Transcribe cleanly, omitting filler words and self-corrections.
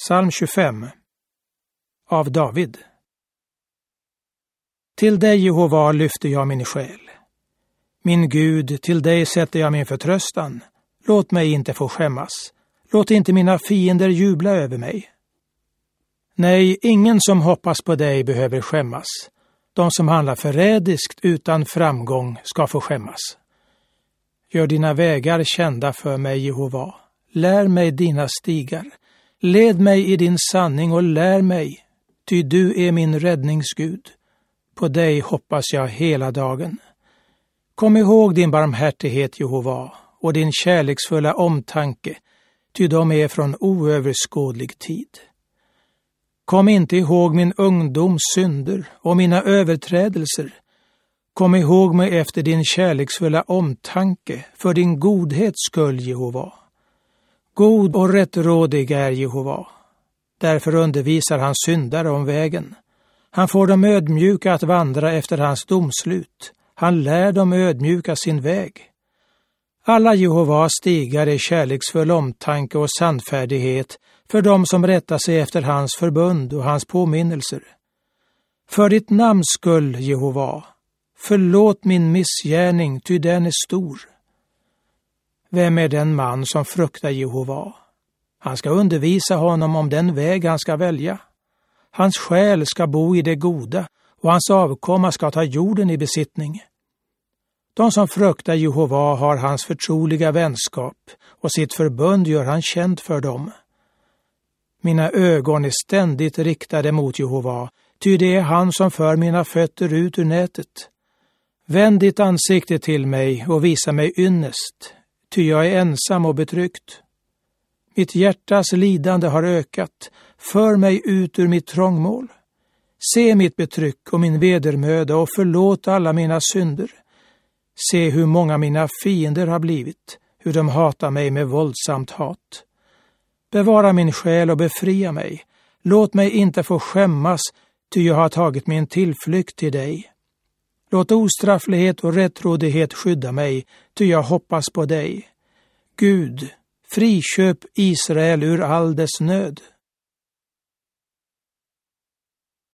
Psalm 25 av David. Till dig, Jehova, lyfter jag min själ. Min Gud, till dig sätter jag min förtröstan. Låt mig inte få skämmas. Låt inte mina fiender jubla över mig. Nej, ingen som hoppas på dig behöver skämmas. De som handlar förrädiskt utan framgång ska få skämmas. Gör dina vägar kända för mig, Jehova. Lär mig dina stigar. Led mig i din sanning och lär mig, ty du är min räddningsgud. På dig hoppas jag hela dagen. Kom ihåg din barmhärtighet, Jehova, och din kärleksfulla omtanke, ty de är från oöverskådlig tid. Kom inte ihåg min ungdoms synder och mina överträdelser. Kom ihåg mig efter din kärleksfulla omtanke, för din godhets skull, Jehova. God och rättrådig är Jehova. Därför undervisar han syndare om vägen. Han får dem ödmjuka att vandra efter hans domslut. Han lär dem ödmjuka sin väg. Alla Jehovas stigar är kärleksfull omtanke och sannfärdighet för dem som rättar sig efter hans förbund och hans påminnelser. För ditt namns skull, Jehova, förlåt min missgärning, ty den är stor. Vem är den man som fruktar Jehova? Han ska undervisa honom om den väg han ska välja. Hans själ ska bo i det goda och hans avkomma ska ta jorden i besittning. De som fruktar Jehova har hans förtroliga vänskap och sitt förbund gör han känt för dem. Mina ögon är ständigt riktade mot Jehova, ty det är han som för mina fötter ut ur nätet. Vänd ditt ansikte till mig och visa mig ynnest, ty jag är ensam och betryckt. Mitt hjärtas lidande har ökat, för mig ut ur mitt trångmål. Se mitt betryck och min vedermöda och förlåt alla mina synder. Se hur många mina fiender har blivit, hur de hatar mig med våldsamt hat. Bevara min själ och befria mig. Låt mig inte få skämmas, ty jag har tagit min tillflykt till dig. Låt ostrafflighet och rättrådighet skydda mig, ty jag hoppas på dig. Gud, friköp Israel ur all dess nöd.